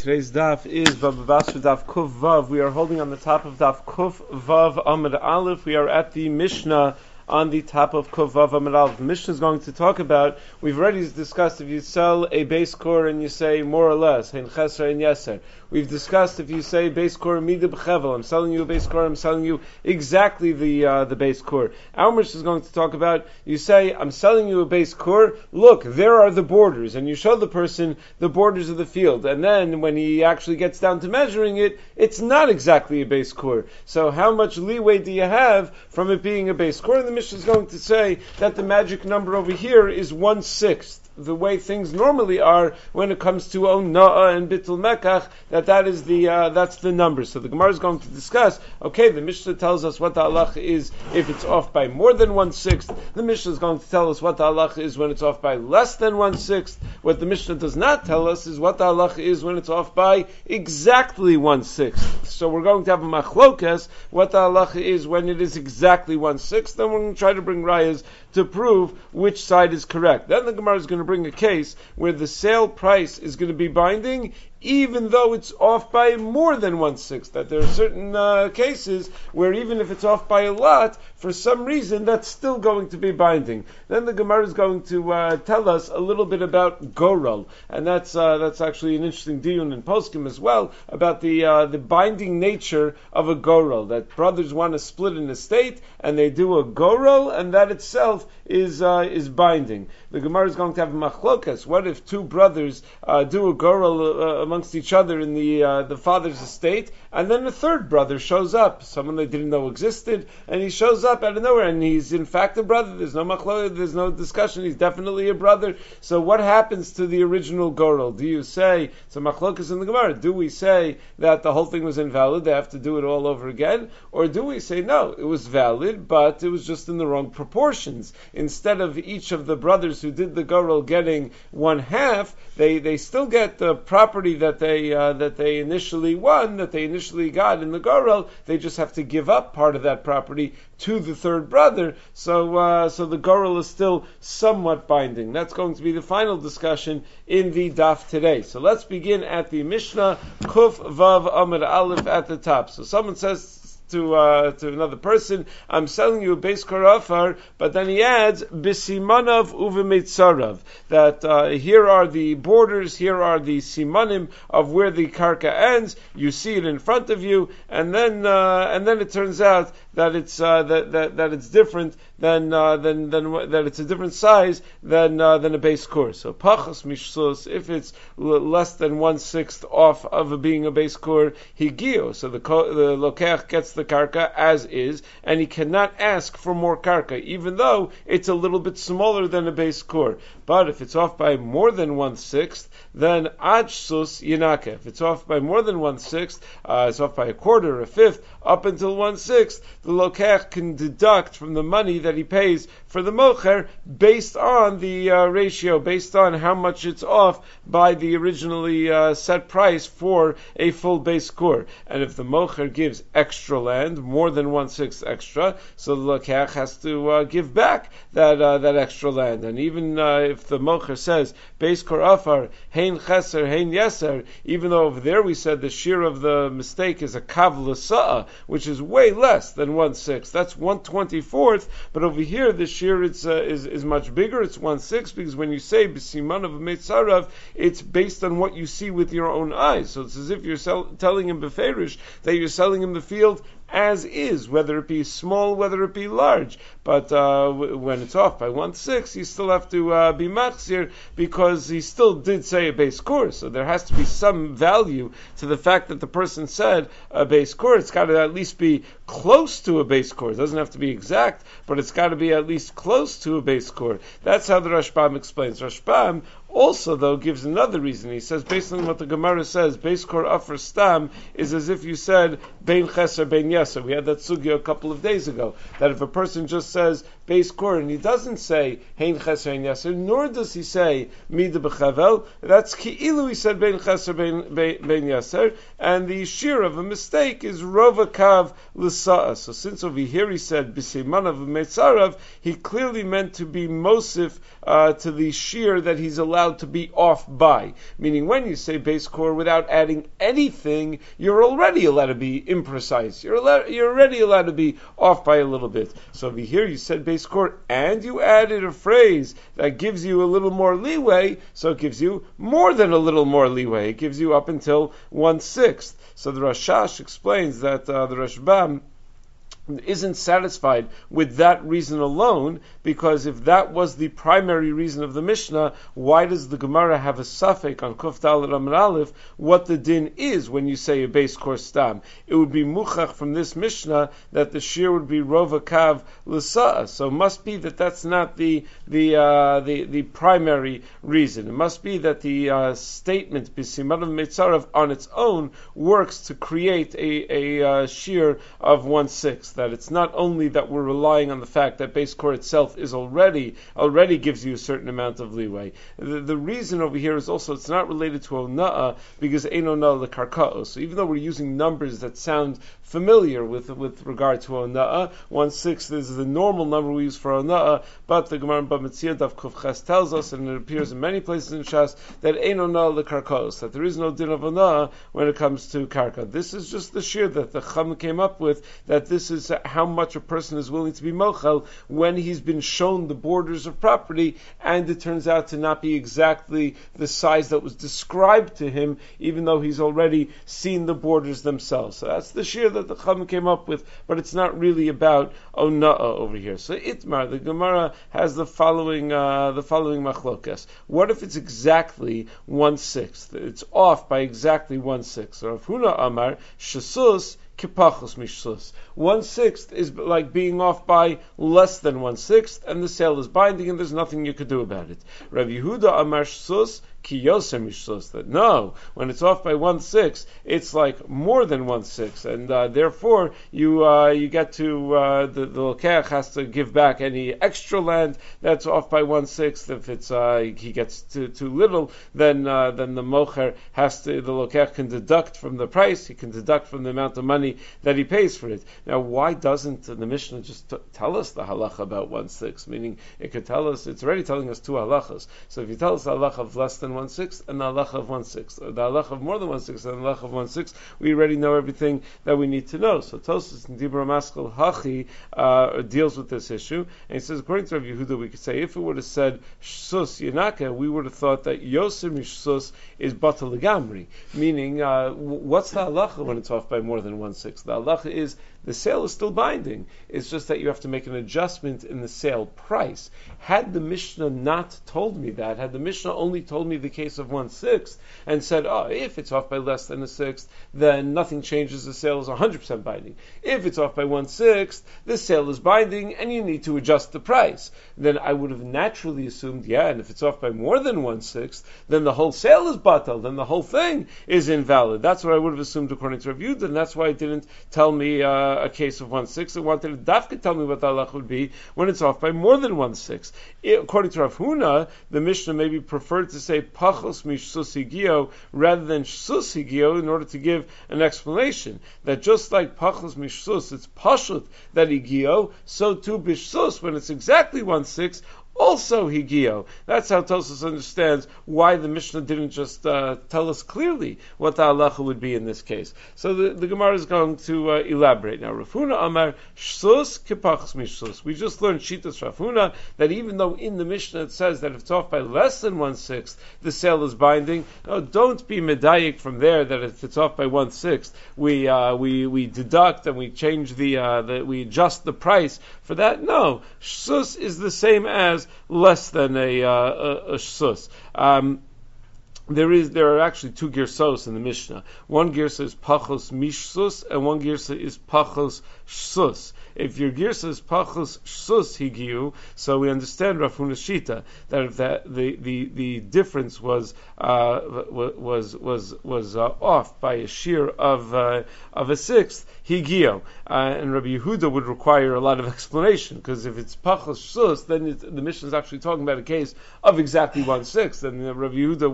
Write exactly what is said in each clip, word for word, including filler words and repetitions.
Today's daf is Bava Basra daf Kuf Vav. We are holding on the top of daf Kuf Vav Amud Aleph. We are at the Mishnah on the top of Kuf Vav Amud Aleph. The Mishnah is going to talk about, we've already discussed if you sell a base core and you say more or less, Hein Chesra and Yeser. We've discussed if you say base core Mida B'chevel, I'm selling you a base core, I'm selling you exactly the uh, the base core. Our Mishnah is going to talk about, you say, I'm selling you a base core, look, there are the borders, and you show the person the borders of the field, and then when he actually gets down to measuring it, it's not exactly a base core. So how much leeway do you have from it being a base core? And the Mishnah is going to say that the magic number over here is one-sixth. The way things normally are when it comes to Ona'ah and Bittul Mekach, that that is the uh, that's the number. So the Gemara is going to discuss, okay, the Mishnah tells us what the halacha is if it's off by more than one-sixth. The Mishnah is going to tell us what the halacha is when it's off by less than one-sixth. What the Mishnah does not tell us is what the halacha is when it's off by exactly one-sixth. So we're going to have a machlokas, what the halacha is when it is exactly one-sixth. Then we're going to try to bring rayas to prove which side is correct. Then the Gemara is going to bring a case where the sale price is going to be binding even though it's off by more than one-sixth. That there are certain uh, cases where even if it's off by a lot, for some reason that's still going to be binding. Then the Gemara is going to uh, tell us a little bit about Goral, and that's uh, that's actually an interesting diyun in Poskim as well, about the uh, the binding nature of a Goral, that brothers want to split an estate, and they do a Goral, and that itself is uh, is binding. The Gemara is going to have a machlokas. What if two brothers uh, do a Goral uh, amongst each other in the uh, the father's estate, and then a third brother shows up, someone they didn't know existed, and he shows up out of nowhere, and he's in fact a brother. There's no machlokas, there's no discussion. He's definitely a brother. So what happens to the original Goral? Do you say, so machlokas in the Gemara, do we say that the whole thing was invalid, they have to do it all over again, or do we say no, it was valid, but it was just in the wrong proportions? Instead of each of the brothers who did the Goral getting one half, they they still get the property that they uh, that they initially won, that they initially got in the Goral. They just have to give up part of that property to the third brother. So uh, so the Goral is still somewhat binding. That's going to be the final discussion in the daf today. So let's begin at the Mishnah, Kuf Vav Amud Aleph at the top. So someone says to uh, to another person, I'm selling you a base karafar, but then he adds bisimanav uvemitzarav, that uh, here are the borders, here are the simanim of where the karka ends. You see it in front of you, and then uh, and then it turns out that it's uh, that, that that it's different than uh, than than that it's a different size than uh, than a base core. So pachas mishsus, if it's l- less than one sixth off of being a base core, higio. So the ko- the lokech gets the karka as is, and he cannot ask for more karka, even though it's a little bit smaller than a base core. But if it's off by more than one sixth, then ajsus yinake. If it's off by more than one sixth, uh, it's off by a quarter, a fifth, up until one sixth, the lokech can deduct from the money that he pays for the mocher based on the uh, ratio, based on how much it's off by the originally uh, set price for a full base core. And if the mocher gives extra land, more than one-sixth extra, so the lokech has to uh, give back that uh, that extra land. And even uh, if the mocher says, base core afar, hein cheser, hein yeser, even though over there we said the shear of the mistake is a kav l'sa'a, which is way less than one-sixth, that's one twenty-fourth, but over here the shear it's, uh, is, is much bigger, it's one-sixth, because when you say b'siman of a meitzarav, it's based on what you see with your own eyes. So it's as if you're sell- telling him beferish that you're selling him the field as is, whether it be small, whether it be large. But uh, w- when it's off by one-sixth, you still have to uh, be machzir, because he still did say a base core. So there has to be some value to the fact that the person said a base core. It's got to at least be close to a base core. It doesn't have to be exact, but it's got to be at least close to a base core. That's how the Rashbam explains. Rashbam also, though, gives another reason. He says, based on what the Gemara says, base core afar stam is as if you said bein cheser, bein yeser. We had that sugya a couple of days ago, that if a person just says base core and he doesn't say hein cheser, hein yeser, nor does he say mida b'chevel, that's ki'ilu he said bein cheser, bein, bein yeser, and the shear of a mistake is rova kav l'sa'a. So since over here he said b'simanav v'meitzarav, he clearly meant to be mosif uh, to the shear that he's allowed allowed to be off by. Meaning when you say base core without adding anything, you're already allowed to be imprecise. You're allowed, you're already allowed to be off by a little bit. So over here you said base core and you added a phrase that gives you a little more leeway, so it gives you more than a little more leeway. It gives you up until one-sixth. So the Rashash explains that uh, the Rashbam isn't satisfied with that reason alone, because if that was the primary reason of the Mishnah, why does the Gemara have a suffix on Kuf Daled Amud Aleph what the din is when you say a base core stam? It would be muchach from this Mishnah that the shear would be rova kav l'sa'a. So it must be that that's not the the uh, the the primary reason. It must be that the uh, statement b'simanav mitzarav on its own works to create a a uh, shear of one sixth. That it's not only that we're relying on the fact that base core itself is already already gives you a certain amount of leeway. The, the reason over here is also it's not related to ona'ah because ein ona'ah lekarka'os. So even though we're using numbers that sound familiar with with regard to ona'ah, one sixth is the normal number we use for ona'ah, but the Gemara in Bava Metzia Daf Kuf Ches tells us, and it appears in many places in Shas, that ein ona'ah lekarka'os, that there is no din of ona'ah when it comes to karka. This is just the shear that the Chum came up with, that this is how much a person is willing to be mochel when he's been shown the borders of property and it turns out to not be exactly the size that was described to him, even though he's already seen the borders themselves. So that's the shear that the Chum came up with, but it's not really about ona'ah over here. So Itmar, the Gemara has the following uh, the following machlokas. What if it's exactly one sixth? It's off by exactly one sixth. So Rav Huna Amar Shasus Kipachos mishsus. One sixth is like being off by less than one sixth, and the sale is binding, and there's nothing you could do about it. Rav Yehuda Amar Shsus Kiyoser mishsus. That no, when it's off by one sixth, it's like more than one sixth, and uh, therefore you uh, you get to uh, the the lokech has to give back any extra land that's off by one sixth. If it's uh, he gets too too little, then uh, then the mocher has to the lokech can deduct from the price. He can deduct from the amount of money that he pays for it. Now, why doesn't the Mishnah just t- tell us the halacha about one sixth? Meaning, it could tell us, it's already telling us two halachas. So if you tell us the halacha of less than one sixth and the halacha of one sixth, or the halacha of more than one sixth and the halacha of one sixth, we already know everything that we need to know. So Tosfos in Dibra Maskal Hachi uh, deals with this issue, and he says, according to Rav Yehuda, we could say if it would have said Shsus Yanaka, we would have thought that Yoser Mishsus is Batal Legamri, meaning uh, what's the halacha when it's off by more than one sixth? The halacha is the sale is still binding. It's just that you have to make an adjustment in the sale price. Had the Mishnah not told me that, had the Mishnah only told me the case of one sixth and said, oh, if it's off by less than a sixth, then nothing changes. The sale is one hundred percent binding. If it's off by one sixth, the sale is binding and you need to adjust the price. Then I would have naturally assumed, yeah, and if it's off by more than one sixth, then the whole sale is batal. Then the whole thing is invalid. That's what I would have assumed according to Rav Yehuda, and that's why it didn't tell me uh, a case of one sixth. It wanted to dafka tell me what the halach would be when it's off by more than one sixth. It, according to Rav Huna, the Mishnah maybe preferred to say pachos mishsus higio rather than shsus higio in order to give an explanation that just like pachos mishsus, it's pashut that higio, so too bishsus when it's exactly one sixth. Also higio. That's how Tosfos understands why the Mishnah didn't just uh, tell us clearly what the halacha would be in this case. So the, the Gemara is going to uh, elaborate now. Rav Huna Amar Shsus Kipachos Mishsus. We just learned Shitas Rav Huna that even though in the Mishnah it says that if it's off by less than one sixth, the sale is binding. No, don't be medayik from there that if it's off by one sixth, we uh, we we deduct and we change the uh, the we adjust the price for that. No, Shsus is the same as less than a, uh, a, a shsus. Um, There is there are actually two girsos in the Mishnah. One girsa is pachos mishsus, and one girsa is pachos shsus. If your girsa is pachos shsus higiu, so we understand Rav Huna's shita that if that the, the, the difference was uh, was was was uh, off by a shear of uh, of a sixth higiu, uh, and Rabbi Yehuda would require a lot of explanation because if it's pachos shsus, then it, the Mishnah is actually talking about a case of exactly one sixth, and Rabbi Yehuda would need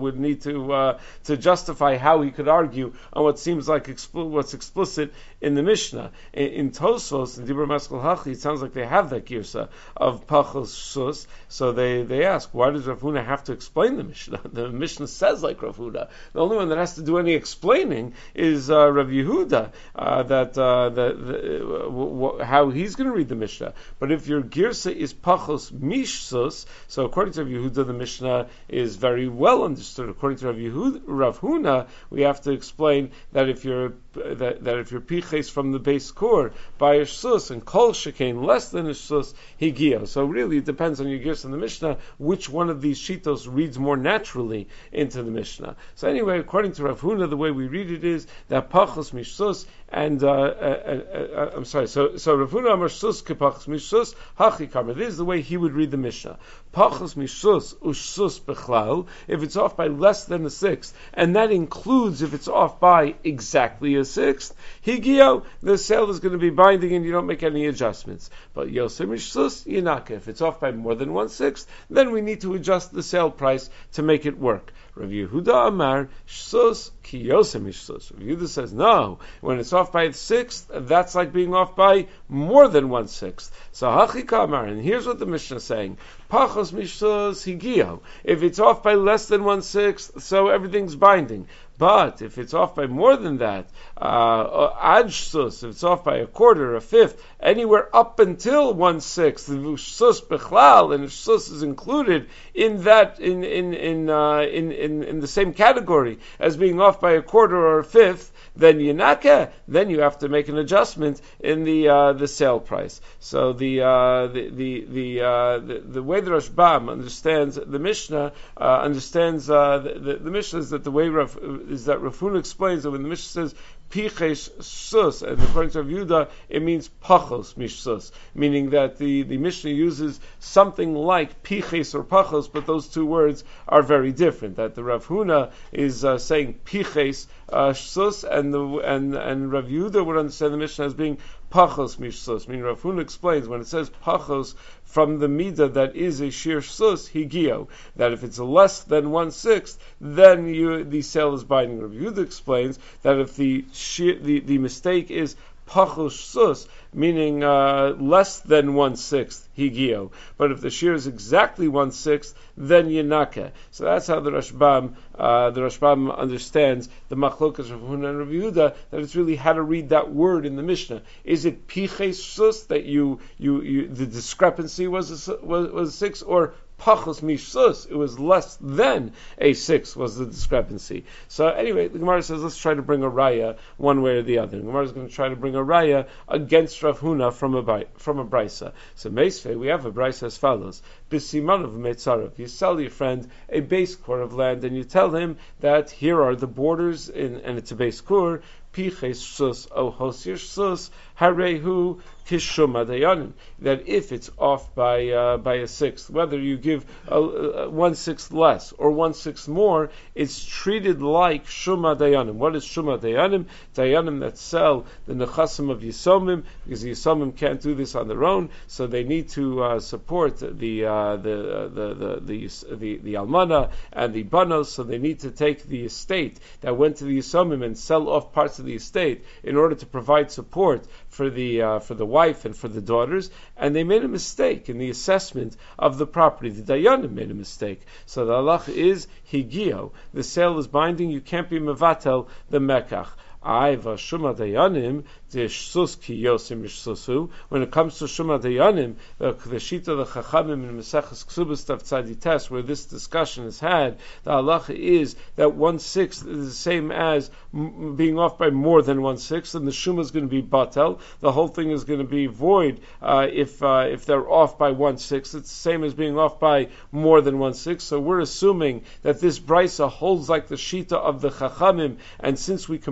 to uh, to justify how he could argue on what seems like expl- what's explicit in the Mishnah. In, in Tosfos and Dibur Maskal Hachi, it sounds like they have that girsa of Pachos Sus. So they, they ask, why does Rav Huna have to explain the Mishnah? The Mishnah says like Rav Huna. The only one that has to do any explaining is uh, Rav Yehuda, uh, that, uh, that the, uh, w- w- how he's going to read the Mishnah. But if your girsa is Pachos Mishsus, so according to Rav Yehuda, the Mishnah is very well understood. According to Rav Yehuda, Rav Huna, we have to explain that if you're that, that if you're piches from the base core by a sus and kol shekain less than a sus higio. So really, it depends on your girsa in the Mishnah which one of these shitos reads more naturally into the Mishnah. So anyway, according to Rav Huna, the way we read it is that pachos mishsus and uh, uh, uh, uh, I'm sorry. So so Rav Huna amar sus kepachos mishsus hachi karma. This is the way he would read the Mishnah. Pachos mishsus ushsus bechlal. If it's off by less than a sixth, and that includes if it's off by exactly a sixth, higio, the sale is going to be binding and you don't make any adjustments. But yosem mishsus yinaka. If it's off by more than one sixth, then we need to adjust the sale price to make it work. Rav Yehuda Amar Shsus Ki Yosem Shsus. Rav Yehuda says no. When it's off by a sixth, that's like being off by more than one sixth. So Hachika Amar, and here's what the Mishnah is saying: Pachos Mishsus Higio. If it's off by less than one sixth, so everything's binding. But if it's off by more than that, uh, adshus, if it's off by a quarter, a fifth, anywhere up until one sixth, shus bechlal, and shus is included in that in in in, uh, in in in the same category as being off by a quarter or a fifth, then yinaka, then you have to make an adjustment in the uh, the sale price. So the uh, the the the, uh, the the way the Rashbam understands the Mishnah uh, understands uh, the, the, the Mishnah is that the way Rav, is that Rav Huna explains that when the Mishnah says piches sus, and according to Rav Yehuda, it means pachos mishsus, meaning that the, the Mishnah uses something like piches or pachos, but those two words are very different. That the Rav Huna is uh, saying piches uh, sus, and the and and Rav Yehuda would understand the Mishnah as being pachos mishsus. Meaning Rav Huna explains when it says pachos from the midah that is a shir sus higio, that if it's less than one sixth, then you the sale is binding. Rav Yehuda explains that if the shir, the, the mistake is pachos sus, meaning uh, less than one sixth higio, but if the shir is exactly one sixth, then yinaka. So that's how the Rashbam uh, the Rashbam understands the machlokas of Huna and Rav Yehuda, that it's really how to read that word in the Mishnah. Is it piches sus that you you, you the discrepancy was a, was was six, or pachos mishsus, it was less than a six was the discrepancy. So anyway, the Gemara says let's try to bring a raya one way or the other. The Gemara is going to try to bring a raya against Rav Huna from a from a brisa. So Meisvei, we have a brisa as follows: B'siman of Metzarav, you sell your friend a base core of land, and you tell him that here are the borders, in, and it's a base core. Piches sus o hosir sus harehu kishuma dayanim. That if it's off by uh, by a sixth, whether you give a, a one sixth less or one sixth more, it's treated like shuma dayanim. What is shuma dayanim? Dayanim that sell the nechasim of yisomim, because the yisomim can't do this on their own, so they need to uh, support the uh, the, the the the the the almana and the banos. So they need to take the estate that went to the yisomim and sell off parts of the estate in order to provide support for the uh, for the wife and for the daughters, and they made a mistake in the assessment of the property. The dayanim made a mistake, so the halach is higio. The sale is binding. You can't be mevatel the mekach. Aiva shuma dayanim de'shsus ki yosim mishsusu. When it comes to shuma dayanim, the shita the chachamim in Maseches Ksubas Tav Tzadi, where this discussion is had, the halacha is that one sixth is the same as m- being off by more than one sixth, and the shuma is going to be batel. The whole thing is going to be void uh, if uh, if they're off by one sixth. It's the same as being off by more than one sixth. So we're assuming that this brisa holds like the shita of the chachamim, and since we compare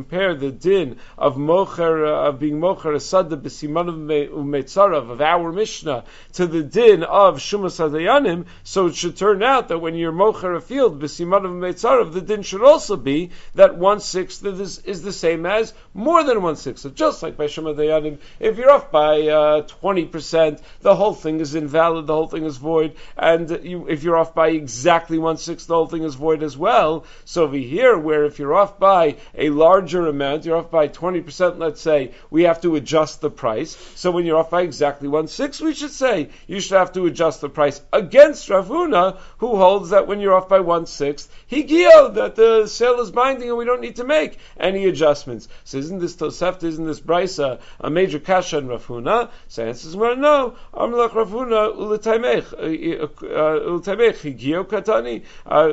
the din of mocher, uh, of being mocher asada b'simanav u'meitzarav of our Mishnah to the din of shumas hadayanim, so it should turn out that when you're mocher a field b'simanav u'meitzarav, the din should also be that one sixth is, is the same as more than one sixth. So just like by shumas hadayanim, if you're off by uh, twenty percent, the whole thing is invalid, the whole thing is void, and you, if you're off by exactly one sixth, the whole thing is void as well. So over here, where if you're off by a larger amount, you're off by twenty percent, let's say, we have to adjust the price. So when you're off by exactly one sixth, we should say you should have to adjust the price against Rav Huna, who holds that when you're off by one sixth, higio, that the sale is binding and we don't need to make any adjustments. So isn't this Tosefta, isn't this Brisa a major kasha in Rav Huna? So answers well, no. Amlach Rav Huna uletaimech uletaimech higio katani.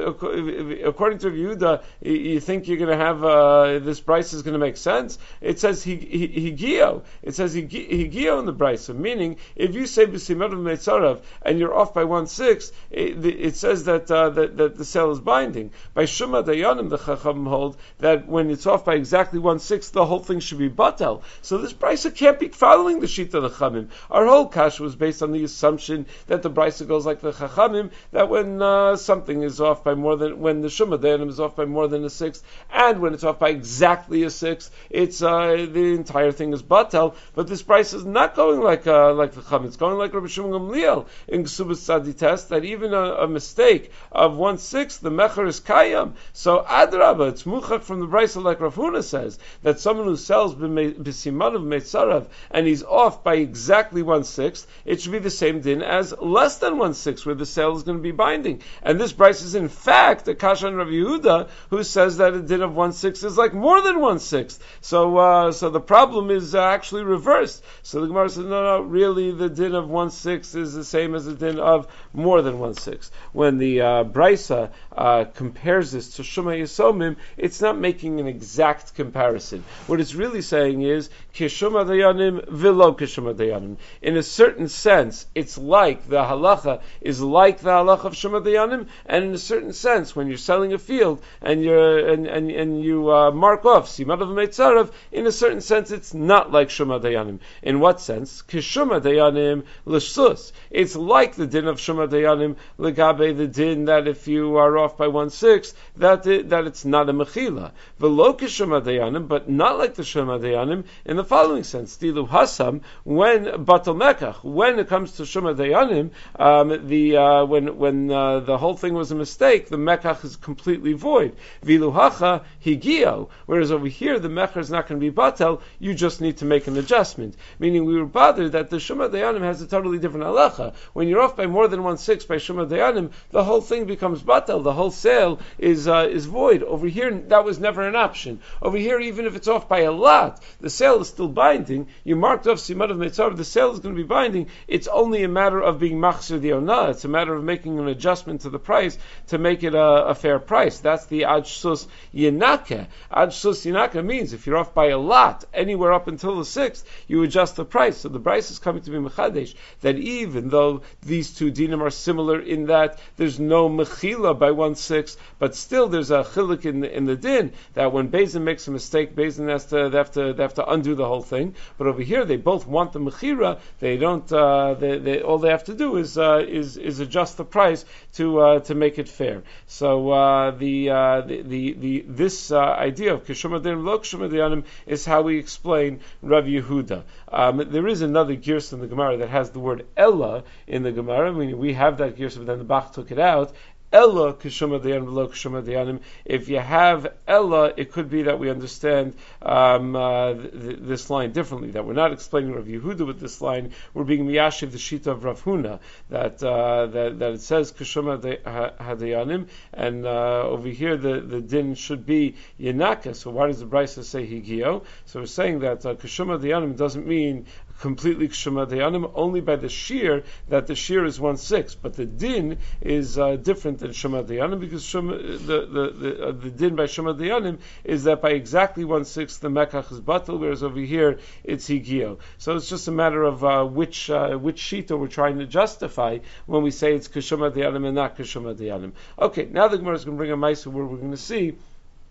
According to Rav Yehuda, you think you're going to have uh, this Brisa is going to make sense? It says higio. It says higio in the Brisa, meaning if you say b'simad of meitzarav and you're off by one sixth, it, it says that, uh, that that the sale is binding. By Shuma Dayanim, the Chacham hold that when it's off by exactly one sixth, the whole thing should be batel. So this Brisa can't be following the Shita of the Chachamim. Our whole kasha was based on the assumption that the Brisa goes like the Chachamim, that when uh, something is off by more than, when the Shuma Dayanim is off by more than a sixth, and when it's off by exactly a sixth, it's uh, the entire thing is batel. But this Brisa is not going like uh, like the Chachamim. It's going like Rabbi Shimon Gamliel in Ksubas Tzadi test, that even a, a mistake of one sixth, the mecher is kayam. So adrabah, it's muchak from the Brisa, like Rav Huna says, that someone who sells b'simanav meitzarav and he's off by exactly one sixth, it should be the same din as less than one sixth, where the sale is going to be binding. And this Brisa is in fact a kasha on Rav Yehuda, who says that a din of one sixth is like more than one sixth. So, uh, so the problem is uh, actually reversed. So the Gemara says, no, no, really the din of one sixth is the same as the din of more than one sixth. When the uh, Brisa uh, compares this to Shema Yisomim, it's not making an exact comparison. What it's really saying is Kishuma Dayanim v'lo Kishuma Dayanim. In a certain sense, it's like the halacha is like the halacha of Shema Dayanim, and in a certain sense, when you're selling a field and you're and and, and you uh, mark off Simad of Meitzarav, in a certain sense, it's not like Shema Dayanim. In what sense? Kishuma Dayanim l'shus. It's like the din of Shema Dayanim legabe, the din that if you are off by one sixth, that it, that it's not a mechila. V'lo k'shema dayanim, but not like the shema dayanim in the following sense: Dilu hasam, when batal mekach, when it comes to shema dayanim, um, the uh, when when uh, the whole thing was a mistake, the mekach is completely void. Vilu hacha higio, whereas over here the mekach is not going to be batal. You just need to make an adjustment. Meaning we were bothered that the shema dayanim has a totally different halacha. When you're off by more than one sixth by shema dayanim, the whole thing becomes batal. The whole sale is uh, is void. Over here, that was never an option. Over here, even if it's off by a lot, the sale is still binding. You marked off Simad of Meitzarav, the sale is going to be binding. It's only a matter of being machzir the ona. It's a matter of making an adjustment to the price to make it a, a fair price. That's the adshus yinaka. Adshus yinaka means if you're off by a lot, anywhere up until the sixth, you adjust the price. So the price is coming to be mechadesh, that even though these two dinim are similar in that there's no mechila by one sixth, but still there's a chilik in the, in the din that when Beis makes a mistake, Beis has to they have to they have to undo the whole thing. But over here, they both want the mechira. They don't. Uh, they, they all they have to do is uh, is is adjust the price to uh, to make it fair. So uh, the, uh, the the the this uh, idea of kishuma din lo kishuma dayanim is how we explain Rav Yehuda. Um, there is another girsa in the Gemara that has the word ella in the Gemara. I mean, we have that girsa, but then the Bach took it out. Ella kishuma dayanim v'lo kishuma dayanim. If you have Ella, it could be that we understand um, uh, th- this line differently. That we're not explaining Rav Yehuda with this line. We're being miyashiv the shita of Rav Huna. That uh, that, that it says kishuma hadayanim, and uh, over here the, the din should be yenaka. So why does the Brisa say higio? So we're saying that uh, kishuma dayanim doesn't mean completely kshuma dayanim, only by the shear, that the shear is one sixth, but the din is uh, different than shema dayanim, because shuma, the the the, uh, the din by shema dayanim is that by exactly one sixth the mekach is batal, whereas over here it's higio. So it's just a matter of uh, which uh, which shita we're trying to justify when we say it's kshuma dayanim and not kshuma dayanim. Okay, now the Gemara is going to bring a ma'aseh where we're going to see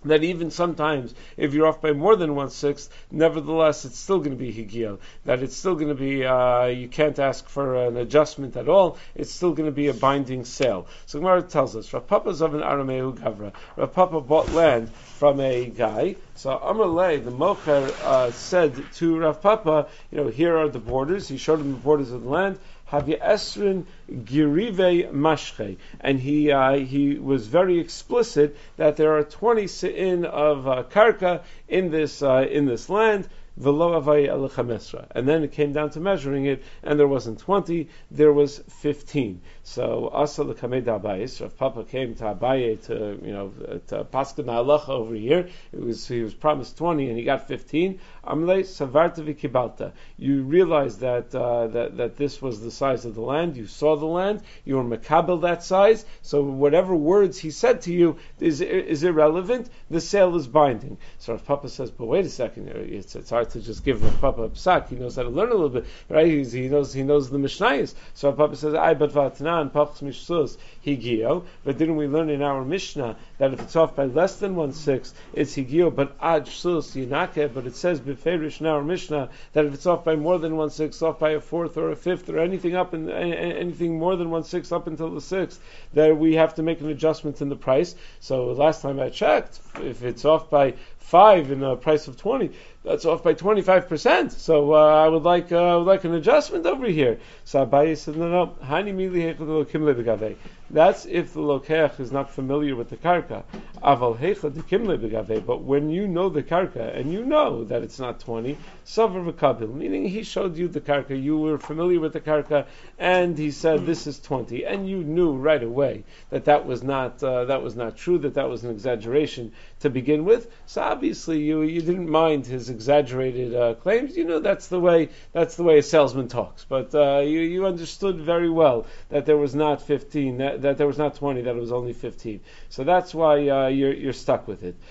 that even sometimes, if you're off by more than one-sixth, nevertheless, it's still going to be higio. That it's still going to be, uh, you can't ask for an adjustment at all. It's still going to be a binding sale. So Gemara tells us, Rav Papa's of an Arameu Gavra. Rav Papa bought land from a guy. So Amar Lei, the Mocher, uh, said to Rav Papa, you know, here are the borders. He showed him the borders of the land. Havya Esrin Girive Mashche, and he uh, he was very explicit that there are twenty se'in of uh, karka in this uh, in this land. V'lo avay el chamesra, and then it came down to measuring it, and there wasn't twenty, there was fifteen. So asa l'kamei d'Abayis, Rav Papa came to Abaye to you know to Paskin halacha over here. It was he was promised twenty, and he got fifteen. Amlei savarta v'kibalta. You realized that uh, that that this was the size of the land. You saw the land. You were makabel that size. So whatever words he said to you is is irrelevant. The sale is binding. So Rav Papa says, but wait a second. It's it's hard to just give Rav Papa a psak. He knows how to learn a little bit, right? He's, he knows he knows the Mishnayos. So Rav Papa says, "I but vatnan pachs mishsus higio." But didn't we learn in our Mishnah that if it's off by less than one sixth, it's higio, but ad shus yinake. But it says beferish in our Mishnah that if it's off by more than one sixth, off by a fourth or a fifth or anything up in anything more than one sixth up until the sixth, that we have to make an adjustment in the price. So last time I checked, if it's off by five in a price of twenty, that's off by twenty-five percent. So uh, I would like uh, I would like an adjustment over here. So Abaye said, no, no. Hani mili hechad kimle begavei. That's if the lokeach is not familiar with the karka. Aval hechad kimle begavei. But when you know the karka and you know that it's not twenty, savar v'kabil, meaning he showed you the karka, you were familiar with the karka, and he said this is twenty, and you knew right away that that was not uh, that was not true, that that was an exaggeration to begin with. So obviously you you didn't mind his exaggerated uh, claims. You know that's the way that's the way a salesman talks. But uh, you you understood very well that there was not fifteen, that, that there was not twenty, that it was only fifteen. So that's why uh, you're you're stuck with it.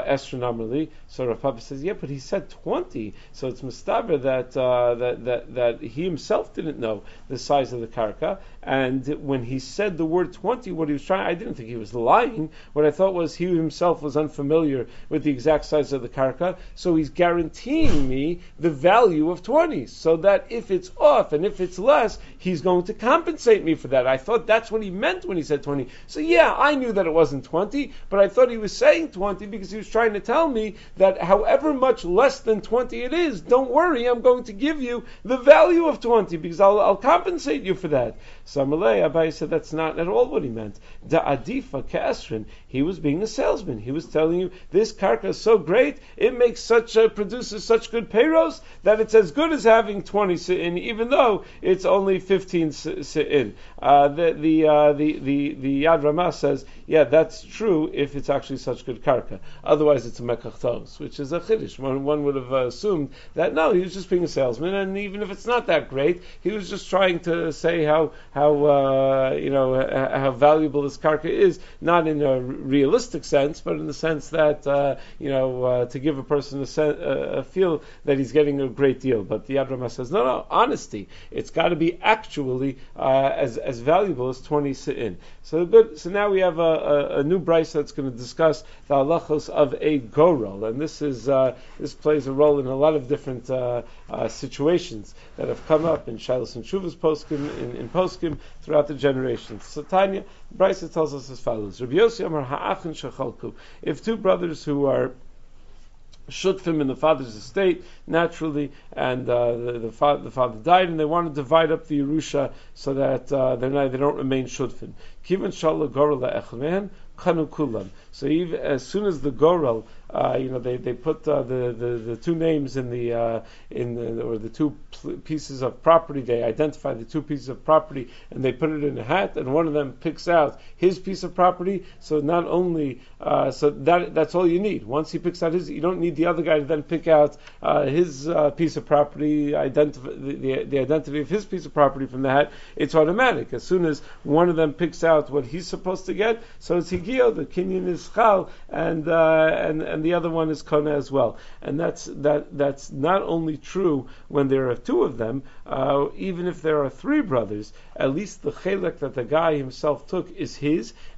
Va So Rav Papa says, yeah, but he said twenty. So it's mustaber that uh, that that that he himself didn't know the size of the karka, and when he said the word twenty, what he was trying, I didn't think he was lying. What I thought was he himself was unfamiliar with the exact size of the karka, so he's guaranteeing me the value of twenty, so that if it's off and if it's less, he's going to compensate me for that. I thought that's what he meant when he said twenty. So yeah, I knew that it wasn't twenty, but I thought he was saying twenty because he was trying to tell me that however much less than twenty it is, don't worry, I'm going to give you the value of twenty because I'll, I'll compensate you for that. So Amalei Abaye said that's not at all what he meant. Da adifa ke'esrin. He was being a salesman. He was telling you this karka is so great, it makes such uh, produces such good payros that it's as good as having twenty se'in, even though it's only fifteen se'in. Uh, the the, uh, the the the Yad Ramah says, yeah, that's true if it's actually such good karka. Otherwise, it's a mekach tos, which is a chiddush. One, one would have uh, assumed that no, he was just being a salesman, and even if it's not that great, he was just trying to say how how uh, you know how valuable this karka is, not in a realistic sense, but in the sense that uh, you know uh, to give a person a, sen- uh, a feel that he's getting a great deal. But the Yad Ramah says, no, no, honesty. It's got to be actually uh, as as valuable as twenty se'in. So good. So now we have a, a, a new brayso that's going to discuss the halachos of a gorel, and this is uh, this plays a role in a lot of different uh, uh, situations that have come up in Shilas and Shuvas poskim, in, in poskim throughout the generations. So Tanya, brayso tells us as follows: Rabbi Yossi Amar ha'achin shechalku. If two brothers who are shutfim in the father's estate, naturally, and uh, the, the, fa- the father died, and they want to divide up the Yerusha so that uh, they're not, they don't remain shutfim. Kivan shalom gorel la'echlemen kanu kulam. So even, as soon as the gorel, uh, you know, they they put uh, the, the the two names in the uh, in the, or the two pl- pieces of property. They identify the two pieces of property and they put it in a hat. And one of them picks out his piece of property. So not only uh, so that that's all you need. Once he picks out his, you don't need the other guy to then pick out uh, his uh, piece of property, identify the, the the identity of his piece of property from the hat. It's automatic. As soon as one of them picks out what he's supposed to get, so it's higio. The kinyan is chal, and uh, and and the other one is kona as well. And that's that that's not only true when there are two of them. Uh, even if there are three brothers, at least the chelek that the guy himself took is his,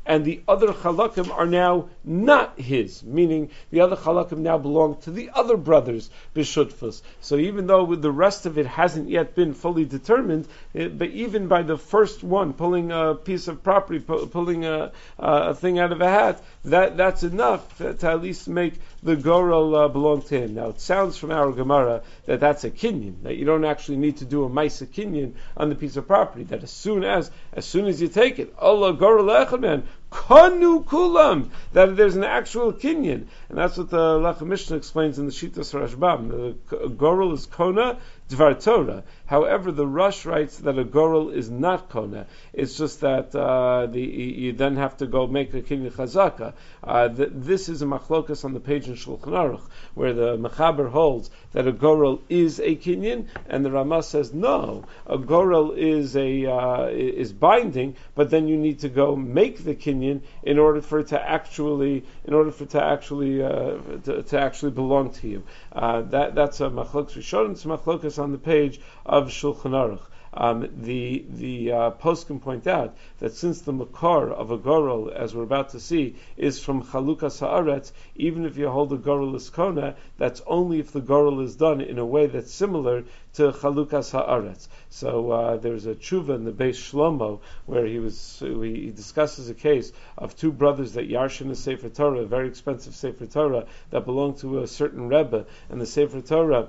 and the other chalakim are now not his, meaning the other chalakim now belong to the other brothers b'shutfus. So even though the rest of it hasn't yet been fully determined, it, but even by the first one pulling a piece of property, pu- pulling a, a thing out of a hat, that that's enough to, to at least make the goral uh, belong to him. Now it sounds from our Gemara that that's a kinyan, that you don't actually need to do a maisa kinyan on the piece of property. That as soon as as soon as you take it, Allah goral echad kanu kulam, that there's an actual kinyan, and that's what the Lechem Mishnah explains in the Shitas Rashbam. The goral is kona dvar Torah. However, the Rush writes that a goral is not kona. It's just that uh, the, you then have to go make a kinyan chazaka. Uh, th- this is a machlokas on the page in Shulchan Aruch, where the Mechaber holds that a goral is a kinyan, and the Ramah says no, a goral is a uh, is binding, but then you need to go make the kinyan in order for it to actually in order for it to actually uh, to, to actually belong to you. Uh, that that's a machlokas rishonim. It's a machlokas on the page of Shulchan Aruch. Um, the the uh, poskim point out that since the makar of a goral, as we're about to see, is from chalukas haaretz, even if you hold a goral as kona, that's only if the goral is done in a way that's similar to chalukas haaretz. So uh, there's a tshuva in the Beis Shlomo where he was he discusses a case of two brothers that yarshin a sefer Torah, a very expensive sefer Torah that belonged to a certain rebbe, and the sefer Torah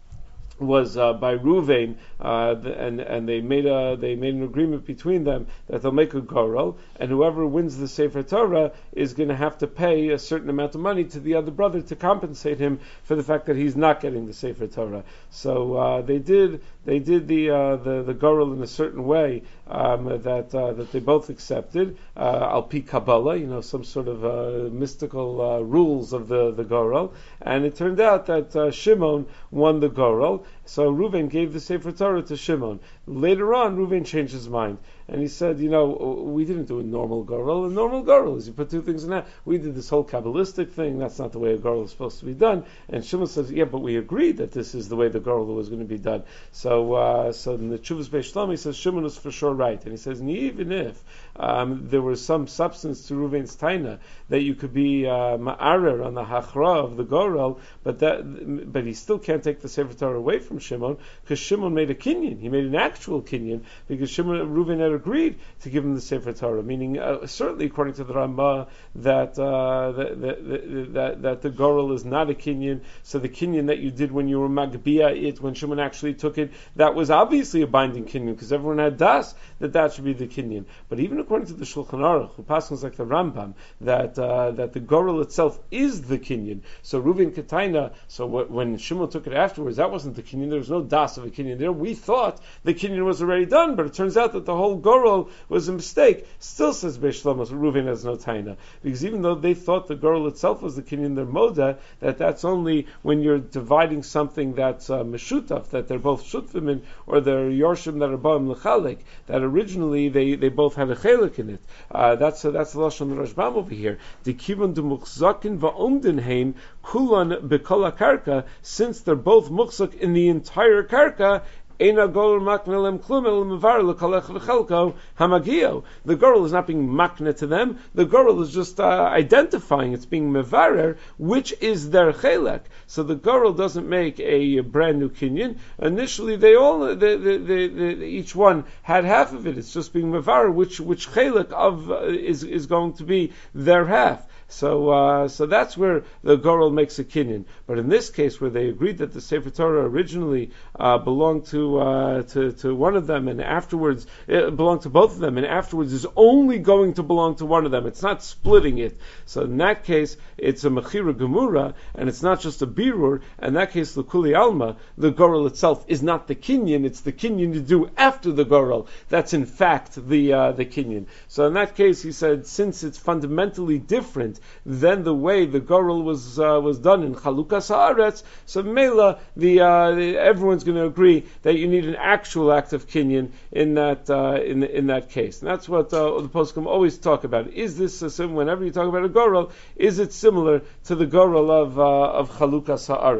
was uh, by Ruvain, uh, and and they made a they made an agreement between them that they'll make a goral, and whoever wins the Sefer Torah is going to have to pay a certain amount of money to the other brother to compensate him for the fact that he's not getting the Sefer Torah. So uh, they did they did the uh, the the goral in a certain way um, that uh, that they both accepted uh, al pi Kabbalah, you know, some sort of uh, mystical uh, rules of the the goral, and it turned out that uh, Shimon won the goral. So Reuven gave the Sefer Torah to Shimon. Later on, Reuven changed his mind. And he said, you know, we didn't do a normal goral. A normal goral is you put two things in that. We did this whole Kabbalistic thing. That's not the way a goral is supposed to be done. And Shimon says, yeah, but we agreed that this is the way the goral was going to be done. So uh, so in the Tshuvas Beis Shlomo, he says, Shimon was for sure right. And he says, and even if um, there was some substance to Reuven's taina, that you could be uh, ma'arer on the hachra of the goral, but that, but he still can't take the Sefer Torah away from Shimon, because Shimon made a kinyan. He made an actual kinyan, because Shimon, Reuven had agreed to give him the Sefer Torah, meaning uh, certainly according to the Ramah that, uh, that, that, that that the goral is not a kinyan. So the kinyan that you did when you were magbia it, when Shimon actually took it, that was obviously a binding kinyan, because everyone had das that that should be the kinyan. But even according to the Shulchan Aruch, who passes like the Rambam, that uh, that the goral itself is the kinyan. So Reuven Kataina, so w- when Shimon took it afterwards, that wasn't the kinyan. There was no das of a kinyan there. We thought the kinyan was already done, but it turns out that the whole goral was a mistake. Still says Beis Shlomo, Reuven has no taina, because even though they thought the goral itself was the kinyan, their moda, that that's only when you're dividing something that's uh, meshutaf, that they're both shutfim in, or they're yorshim that are ba'im l'chalik, that originally they, they both had a chelik in it. Uh, that's uh, that's the lashon of Rashbam over here. The kivon de muchzakin va'omden hein kulan bekol karka, since they're both muchzak in the entire karka. The girl is not being makna to them. The girl is just uh, identifying. It's being mevarer, which is their chelek. So the girl doesn't make a brand new kinyan. Initially, they all, they, they, they, they, each one had half of it. It's just being mevarer, which which chelek of uh, is is going to be their half. So, uh, so that's where the goral makes a kinyan. But in this case, where they agreed that the Sefer Torah originally uh, belonged to, uh, to to one of them, and afterwards it belonged to both of them, and afterwards is only going to belong to one of them. It's not splitting it. So in that case, it's a mechira gemura, and it's not just a birur. In that case, the kuli alma, the goral itself is not the kinyan. It's the kinyan you do after the goral. That's in fact the uh, the kinyan. So in that case, he said, since it's fundamentally different then the way the goral was uh, was done in Chalukas Haaretz, so Mela, the, uh, the everyone's going to agree that you need an actual act of kinyan in that uh, in in that case, and that's what uh, the poskim always talk about. Is this a sim? Whenever you talk about a goral, is it similar to the goral of uh, of Chalukas Haaretz?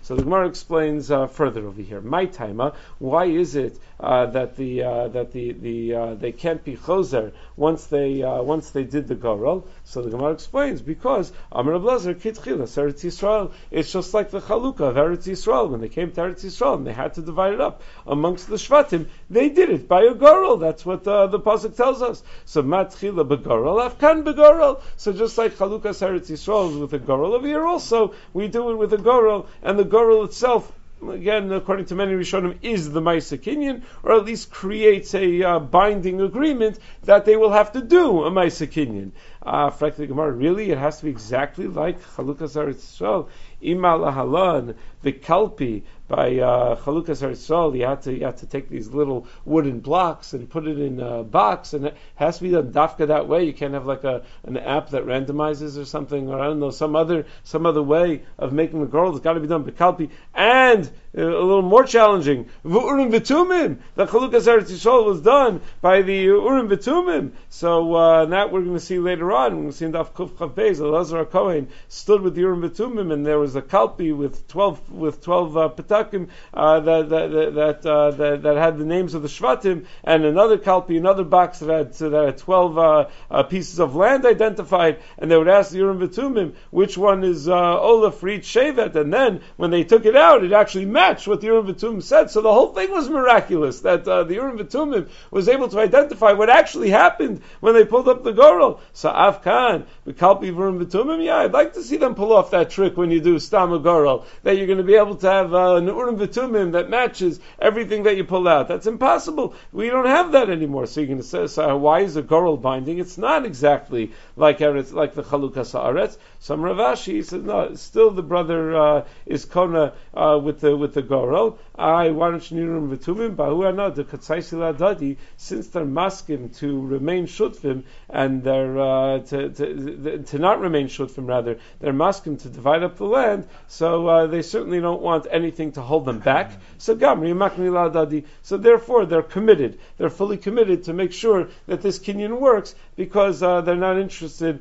So the Gemara explains uh, further over here. My timer, why is it uh, that the uh, that the the uh, they can't be choser once they uh, once they did the gorel? So the Gemara explains because Amar Ablazer Kitchila Eretz Yisrael. It's just like the Chalukah of Eretz Yisrael when they came to Eretz Yisrael and they had to divide it up amongst the Shvatim. They did it by a gorel. That's what uh, the pasuk tells us. So Matchila begorel, Afkan begorel. So just like Chalukah Eretz Yisrael is with a gorel, over here also we do it with a gorel, and the gorel itself, again, according to many Rishonim, is the Maisa Kinyan, or at least creates a uh, binding agreement that they will have to do a Maisa Kinyan. Uh, frankly, Gemara, really, it has to be exactly like Chalukas Eretz Yisrael. Ima lahalan, the kalpi by uh, Chalukas Eretz Yisrael, you had to you had to take these little wooden blocks and put it in a box, and it has to be done dafka that way. You can't have like a an app that randomizes or something, or I don't know, some other some other way of making the girl. It's got to be done by kalpi, and uh, a little more challenging, v'urim v'tumim. The Chalukas Eretz Yisrael was done by the urim v'tumim. So uh, that we're going to see later on. We're going to see in Daf Kuf Chav Beis, Elazar HaKohen stood with the urim v'tumim, and there was a kalpi with twelve with twelve uh, petakim uh, that that that, uh, that that had the names of the shvatim, and another kalpi, another box that had so that had twelve uh, uh, pieces of land identified, and they would ask the urim v'tumim which one is uh, ola for each shevet, and then when they took it out, it actually matched what the urim v'tumim said. So the whole thing was miraculous that uh, the urim v'tumim was able to identify what actually happened when they pulled up the gorel. So Afkan, the kalpi urim v'tumim, yeah, I'd like to see them pull off that trick when you do stam a gorel, that you're going to be able to have uh, an urim v'tumim that matches everything that you pull out. That's impossible. We don't have that anymore. So you're going to say, so why is a gorel binding? It's not exactly like Eretz, like the Chalukas Haaretz. Some Ravashi says no. Still, the brother uh, is kona uh, with the with the gorel. I why don't you urim v'tumim? Bahu ana the katzaisi ladadi. Since they're maskim to remain shutfim and they're uh, to, to to not remain shutfim, rather they're maskim to divide up the land. So uh, they certainly don't want anything to hold them back. So gamri makni ladadi. So therefore, they're committed. They're fully committed to make sure that this kinyan works because uh, they're not interested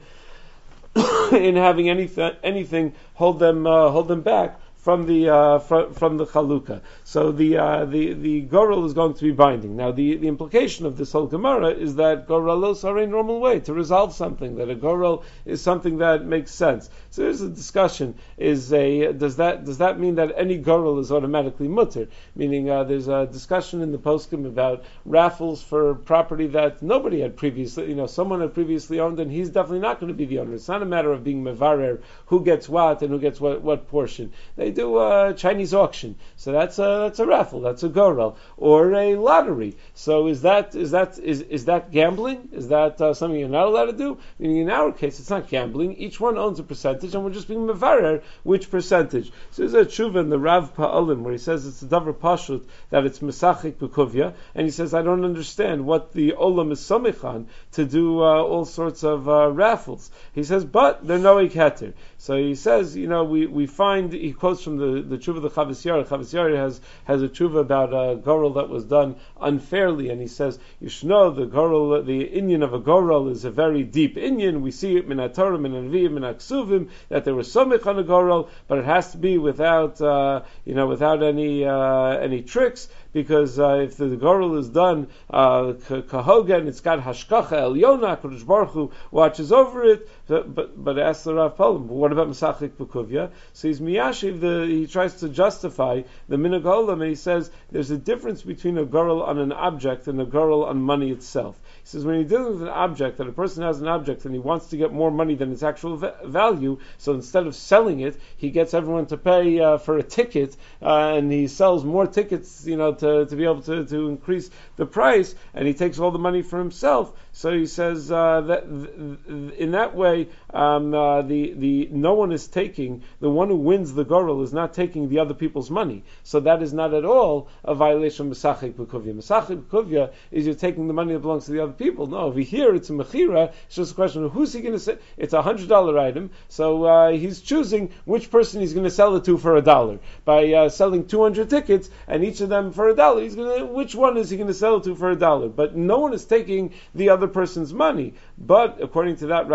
in having anything anything hold them uh, hold them back from the uh, from, from the Chalukah. So the uh, the the gorel is going to be binding. Now the, the implication of this whole Gemara is that gorelos are a normal way to resolve something. That a gorel is something that makes sense. So there's a discussion: is a does that does that mean that any gorel is automatically mutter? Meaning uh, there's a discussion in the poskim about raffles for property that nobody had previously, you know, someone had previously owned, and he's definitely not going to be the owner. It's not a matter of being mevarer who gets what and who gets what, what portion. They do a Chinese auction, so that's a that's a raffle, that's a gorel, or a lottery. So is that is that is is that gambling? Is that uh, something you're not allowed to do? Meaning in our case, it's not gambling. Each one owns a percentage, and we're just being mevarer which percentage. So there's a tshuva in the Rav Pa'alim where he says it's a davar pashut that it's mesachik b'kuvya, and he says I don't understand what the olam is samichan to do uh, all sorts of uh, raffles. He says, but they're no heter. So he says, you know, we, we find, he quotes from the, the tshuva of the Chavis Yair. Chavis Yair has, has a tshuva about a gorel that was done unfairly, and he says, you should know the gorel, the inyan of a gorel is a very deep inyan. We see it min HaTorah, min HaNevi'im, min HaKsuvim, that there was samich on a gorel, but it has to be without, uh, you know, without any, uh, any tricks, because uh, if the, the gorel is done uh, kahogan, it's got hashkacha elyona, Kodesh Baruch Hu watches over it. But but, but asks the Rav Palim, what about Masachik B'Kuvya? So he's miyashiv. The he tries to justify the minhag olam, and he says there's a difference between a gorel on an object and a gorel on money itself. He says when you're dealing with an object, that a person has an object and he wants to get more money than its actual va- value, so instead of selling it, he gets everyone to pay uh, for a ticket, uh, and he sells more tickets, you know, to, to be able to, to increase the price, and he takes all the money for himself. So he says uh, that th- th- in that way, um, uh, the the no one is taking, the one who wins the gorel is not taking the other people's money. So that is not at all a violation of Mesachik B'Kuvya. Mesachik B'Kuvya is you're taking the money that belongs to the other people. No, over here it's a mechira. It's just a question of who's he going to say. It's a hundred dollar item, so uh, he's choosing which person he's going to sell it to for a dollar by uh, selling two hundred tickets, and each of them for a dollar. He's going to which one is he going to sell it to for a dollar? But no one is taking the other person's money. But according to that Rav Pa'alim,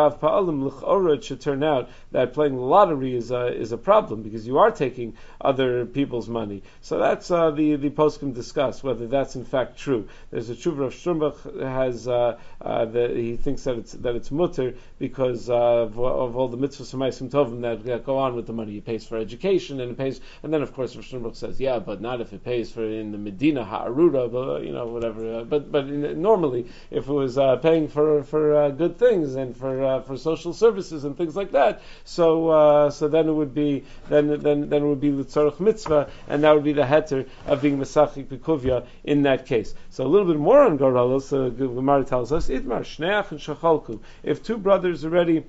Mechilim l'chora, it should turn out that playing the lottery is a, is a problem because you are taking other people's money. So that's uh, the the poskim discuss whether that's in fact true. There's a tshuva of Sternbach has uh, uh, that he thinks that it's that it's mutter because uh, of, of all the mitzvahs and ma'asim tovim that, that go on with the money. He pays for education and it pays, and then of course Rav Sternbach says, yeah, but not if it pays for in the Medina Ha'aruda, but, you know, whatever. Uh, but but in, normally, if it was uh, paying for for uh, good things and for uh, for social services and things like that, so uh, so then it would be then then then it would be l'tzorach mitzvah, and that would be the heter of being mesachik b'kuvya in that case. So a little bit more on Goralos, so Gemara tells us, Itmar shneach and shachalku. If two brothers already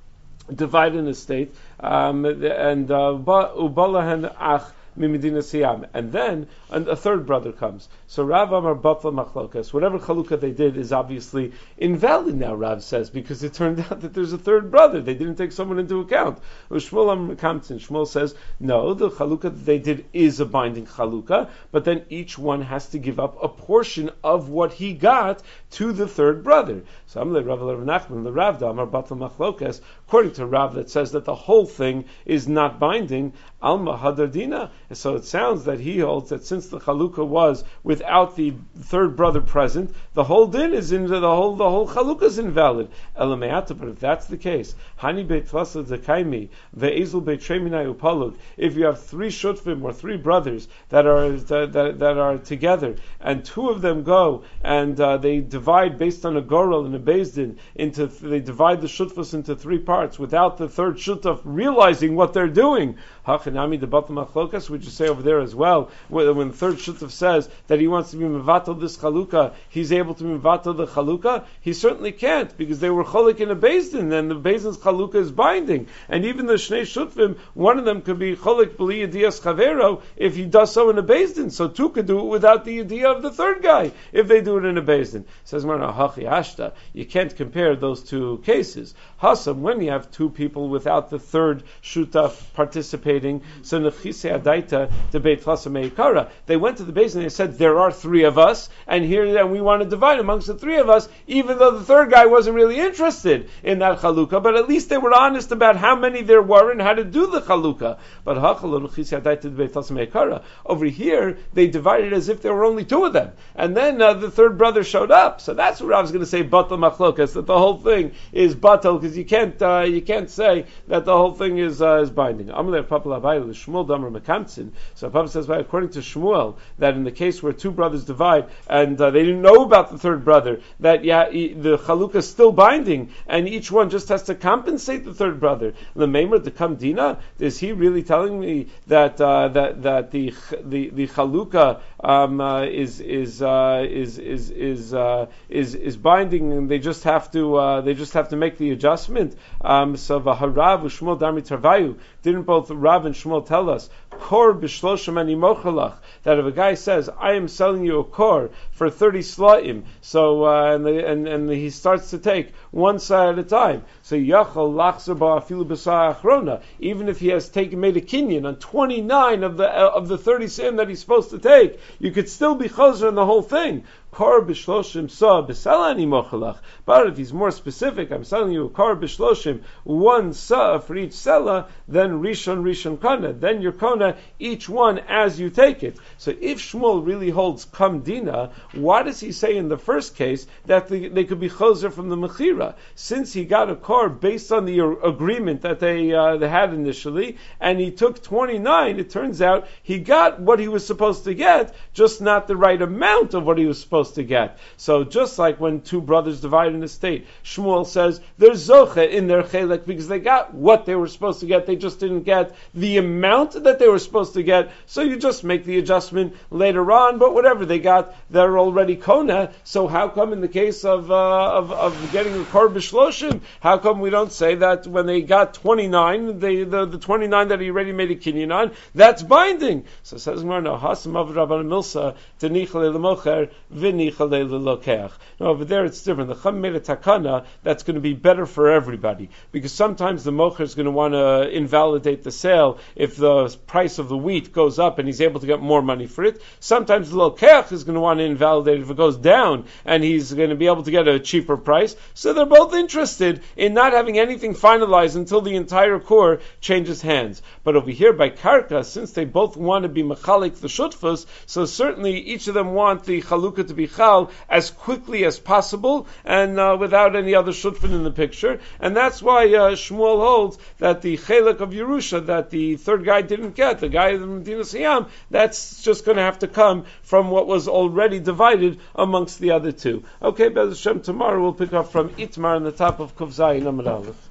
divide an estate, um, and ubalahen ach mimedina siyam, and then and a third brother comes. So Rav Amar Batla Machlokas, whatever chalukah they did is obviously invalid now, Rav says, because it turned out that there's a third brother. They didn't take someone into account. Shmuel Amar Kamtzin, Shmuel says, no, the chalukah that they did is a binding chalukah, but then each one has to give up a portion of what he got to the third brother. So Amalei Rav Rav Nachman, the Rav Amar Batla Machlokas, according to Rav that says that the whole thing is not binding, Alma Hadardina. So it sounds that he holds that since the chalukah was without the third brother present, the whole din is in the whole the whole chalukah is invalid. Elameata, but if that's the case, Hani Beit Tlasa Zakaimi Ve'ezel Beit Treminai Upalug. If you have three shutfim or three brothers that are that, that, that are together, and two of them go and uh, they divide based on a gorel and a bezdin into they divide the shutfus into three parts without the third shutaf realizing what they're doing. Hachanami the Batal Machlokas, which you say over there as well, when, when the third shutaf says that he wants to be mevatel this chalukah, he's able to be mevatel the chalukah. He certainly can't, because they were cholik in a bezdin, and the bezdin's chalukah is binding. And even the shnei shutfim, one of them could be cholik b'li yediyas chavero if he does so in a bezdin. So two could do it without the idea of the third guy if they do it in a bezdin. Says Marna Hachi Ashta, you can't compare those two cases. Hasam, when you have two people without the third shutaf participating, so nechise adaita to Beit Tlasa Meikara, they went to the base and they said, there are three of us, and here and we want to divide amongst the three of us, even though the third guy wasn't really interested in that chalukah, but at least they were honest about how many there were and how to do the chalukah. But over here, they divided as if there were only two of them, and then uh, the third brother showed up. So that's what I was going to say, batal machlokas, that the whole thing is batal, because you can't uh, you can't say that the whole thing is uh, is binding. So Papa says, according to Shmuel, that in the case where two brothers divide and uh, they didn't know about the third brother, that yeah, the chalukah is still binding, and each one just has to compensate the third brother. Lemeimer the Kamdina, is he really telling me that uh, that that the the the chalukah um, uh, is is uh, is is is uh, is is binding, and they just have to uh, they just have to make the adjustment? Um, so v'harav u'Shmuel darmi tarvayu, didn't both Rav and Shmuel tell us kor b'shloshim ani mochalach, that if a guy says, I am selling you a kor for thirty slaim, so uh, and, the, and and he starts to take one side at a time, so yachal lachzer ba'afilu b'sa achrona, even if he has taken made a kinyan on twenty-nine of the uh, of the thirty sim that he's supposed to take, you could still be chazer in the whole thing. Kor b'shloshim sa b'salani mochalach. But if he's more specific, I'm selling you a kor b'shloshim, one sa for each sela, then rishon rishon kana, then your kona each one as you take it. So if Shmuel really holds kamdina, why does he say in the first case that the, they could be choser from the mechira? Since he got a kor based on the agreement that they uh, they had initially, and he took twenty-nine, it turns out he got what he was supposed to get, just not the right amount of what he was supposed to get. So just like when two brothers divide an estate, Shmuel says there's zoche in their chelek because they got what they were supposed to get, they just didn't get the amount that they were supposed to get, so you just make the adjustment later on, but whatever they got, they're already kona. So how come in the case of uh, of, of getting the kor b'shloshim, how come we don't say that when they got twenty-nine, they, the, the twenty-nine that he already made a kinyan on, that's binding? So it says, no, hasam av rabban milsa tenichale lemocher v'nicha le'lokeach. No, over there it's different. The Chum made a takana that's going to be better for everybody, because sometimes the mocher is going to want to invalidate the sale if the price of the wheat goes up and he's able to get more money for it. Sometimes the lokeach is going to want to invalidate it if it goes down and he's going to be able to get a cheaper price. So they're both interested in not having anything finalized until the entire core changes hands. But over here by karka, since they both want to be mechalik the shutfus, so certainly each of them want the chalukah to be chal as quickly as possible and uh, without any other shutfin in the picture. And that's why uh, Shmuel holds that the chelik of Yerusha that the third guy didn't get, the guy of the Medina Siyam, that's just going to have to come from what was already divided amongst the other two. Okay, Be'ez Hashem, tomorrow we'll pick up from Itmar on the top of Kuf Zayin Amud Aleph.